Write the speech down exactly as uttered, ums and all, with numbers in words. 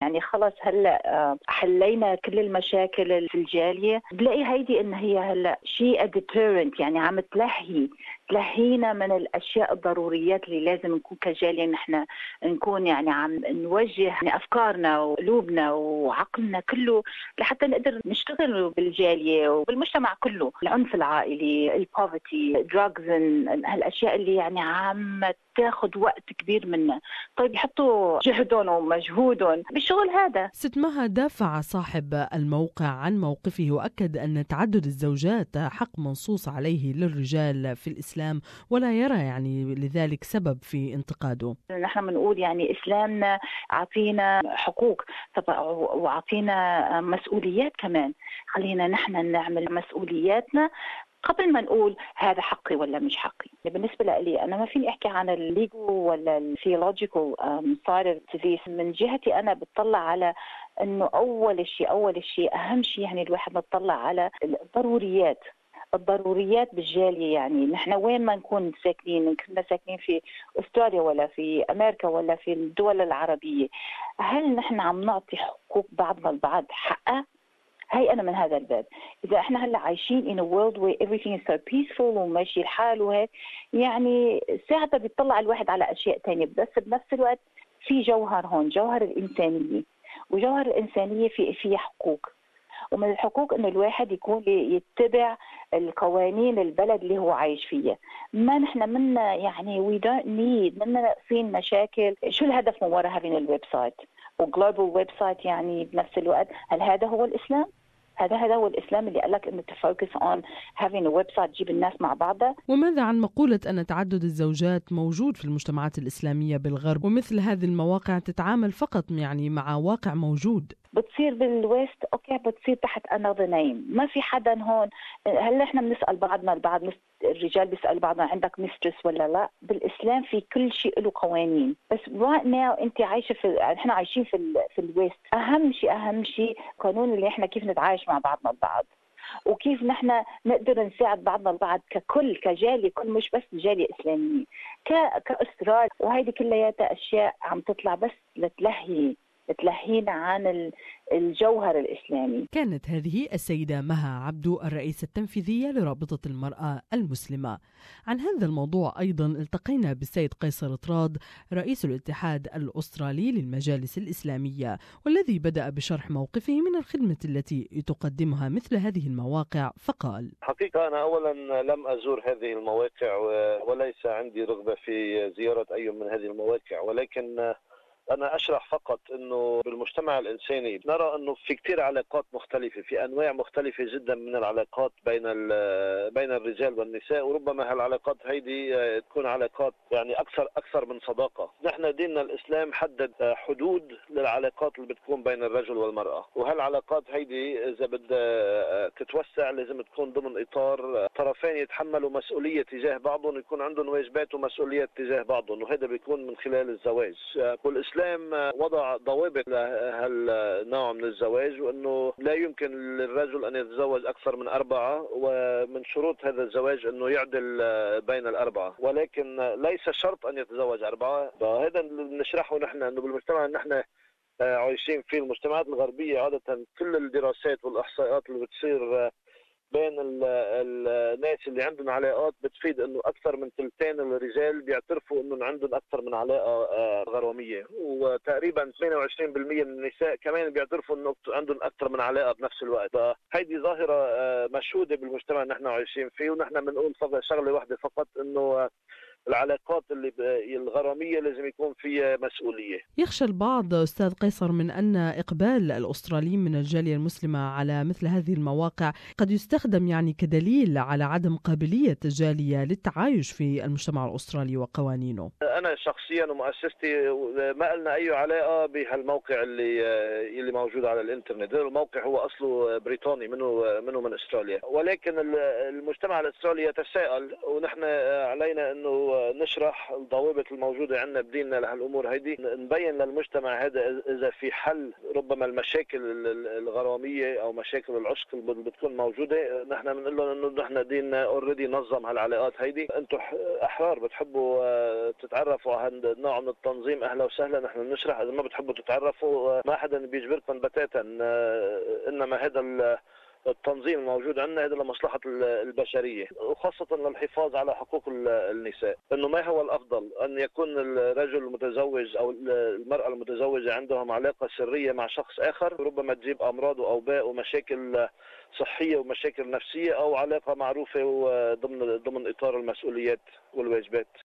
يعني خلص هلا حلينا كل المشاكل في الجالية، بلاقي هيدي إن هي هلا شيء deterrent، يعني عم تلهي تلهينا من الأشياء الضروريات اللي لازم نكون كجالية نحن نكون يعني عم نوجه يعني أفكارنا وقلوبنا وعقلنا كله لحتى نقدر نشتغل بالجالية وبالمجتمع كله. العنف العائلي، البوفرتي، دراجز، هالأشياء اللي يعني عم تاخد وقت كبير منا. طيب يحطوا جهدهم ومجهودهم بالشغل هذا. ست مها دافع صاحب الموقع عن موقفه وأكد أن تعدد الزوجات حق منصوص عليه للرجال في الإسلام، ولا يرى يعني لذلك سبب في انتقاده. نحن بنقول يعني إسلامنا عطينا حقوق وعطينا مسؤوليات كمان، خلينا نحن نعمل مسؤولياتنا قبل ما نقول هذا حقي ولا مش حقي. بالنسبة لي أنا ما فيني أحكي عن الليجو ولا الثيولوجيكال سايد اوف. من جهتي أنا بتطلع على إنه أول شيء أول شيء أهم شيء يعني الواحد بتطلع على الضروريات الضروريات بالجالية. يعني نحن وين ما نكون ساكنين، كنا ساكنين في أستراليا ولا في أمريكا ولا في الدول العربية، هل نحن عم نعطي حقوق بعضنا البعض حقها؟ هاي أنا من هذا الباب. إذا إحنا هلا عايشين in a world where everything is so peaceful وماشي الحال وهيك، يعني ساعتها بيطلع الواحد على أشياء تانية، بس بنفس الوقت في جوهر هون، جوهر الإنسانية، وجوهر الإنسانية في في حقوق، ومن الحقوق إنه الواحد يكون يتبع القوانين البلد اللي هو عايش فيها. ما نحن منا يعني we don't need منا ناقصين مشاكل. شو الهدف من وراء having الويب سايت وجلوبال ويب سايت؟ يعني بنفس الوقت هل هذا هو الإسلام؟ هذا هذا هو الإسلام اللي قال لك إنه تفوكس on having a website تجيب الناس مع بعضها؟ وماذا عن مقولة أن تعدد الزوجات موجود في المجتمعات الإسلامية بالغرب، ومثل هذه المواقع تتعامل فقط يعني مع واقع موجود؟ بتصير بالويست اوكي، بتصير تحت another name. ما في حدا هون. هل احنا بنسال بعضنا البعض، الرجال بيسال بعضنا عندك مسترس ولا لا؟ بالاسلام في كل شيء له قوانين، بس right now انت عايشه في احنا عايشين في ال... في الويست. اهم شيء اهم شيء قانون اللي احنا كيف نتعايش مع بعضنا البعض، وكيف نحن نقدر نساعد بعضنا البعض ككل كجالية، كل مش بس جالية إسلامية ك كأسرار. وهيدي كلياتها أشياء عم تطلع بس لتلهي تلهينا عن الجوهر الإسلامي. كانت هذه السيدة مها عبدو الرئيسة التنفيذية لرابطة المرأة المسلمة. عن هذا الموضوع أيضا التقينا بالسيد قيصر طراد رئيس الاتحاد الأسترالي للمجالس الإسلامية، والذي بدأ بشرح موقفه من الخدمة التي تقدمها مثل هذه المواقع، فقال: حقيقة أنا أولا لم أزور هذه المواقع وليس عندي رغبة في زيارة أي من هذه المواقع، ولكن أنا أشرح فقط أنه بالمجتمع الإنساني نرى أنه في كتير علاقات مختلفة، في أنواع مختلفة جدا من العلاقات بين بين الرجال والنساء، وربما هالعلاقات هيدي تكون علاقات يعني أكثر أكثر من صداقة. نحن ديننا الإسلام حدد حدود للعلاقات اللي بتكون بين الرجل والمرأة، وهالعلاقات هيدي إذا بدها تتوسع لازم تكون ضمن إطار طرفين يتحملوا مسؤولية تجاه بعضهم، يكون عندهم واجبات ومسؤوليات تجاه بعضهم، وهذا بيكون من خلال الزواج. والإسلام وضع ضوابط لهالنوع من الزواج، وأنه لا يمكن للرجل أن يتزوج أكثر من أربعة، ومن شروط هذا الزواج أنه يعدل بين الأربعة، ولكن ليس شرط أن يتزوج أربعة. هذا اللي نشرحه نحن، أنه بالمجتمع نحن عايشين فيه المجتمعات الغربية عادة كل الدراسات والإحصائيات اللي بتصير بين الناس اللي عندهم علاقات بتفيد انه اكثر من ثلثين الرجال بيعترفوا انه عندهم اكثر من علاقه غروميه، وتقريبا ثمانية وعشرين بالمئة من النساء كمان بيعترفوا انه عندهم اكثر من علاقه بنفس الوقت. هيدي ظاهره مشهوده بالمجتمع اللي نحن عايشين فيه، ونحن بنقول شغله واحده فقط، انه العلاقات اللي الغرامية لازم يكون فيها مسؤولية. يخشى البعض أستاذ قيصر من أن إقبال الأستراليين من الجالية المسلمة على مثل هذه المواقع قد يستخدم يعني كدليل على عدم قابلية الجالية للتعايش في المجتمع الأسترالي وقوانينه. أنا شخصيا ومؤسستي ما لنا أي علاقة بهالموقع اللي اللي موجود على الإنترنت. الموقع هو أصله بريطاني، منه منه من أستراليا، ولكن المجتمع الأسترالي يتساءل، ونحن علينا أنه نشرح الضوابط الموجودة عندنا بديننا لهالأمور هيدي، نبين للمجتمع هذا إذا في حل ربما المشاكل الغرامية أو مشاكل العشق اللي بتكون موجودة. نحن بنقول لهم إنه نحن ديننا اوريدي نظم هالعلاقات هيدي، أنتم أحرار بتحبوا تتعرفوا على نوع من التنظيم أهلا وسهلا، نحن بنشرح. إذا ما بتحبوا تتعرفوا ما حدا بيجبركم بتاتا، إنما هذا التنظيم الموجود عندنا هذا لمصلحة البشرية، وخاصة للحفاظ على حقوق النساء. إنه ما هو الأفضل أن يكون الرجل المتزوج أو المرأة المتزوجة عندهم علاقة سرية مع شخص آخر ربما تجيب أمراض وأوباء ومشاكل صحية ومشاكل نفسية، أو علاقة معروفة ضمن ضمن إطار المسؤوليات والواجبات.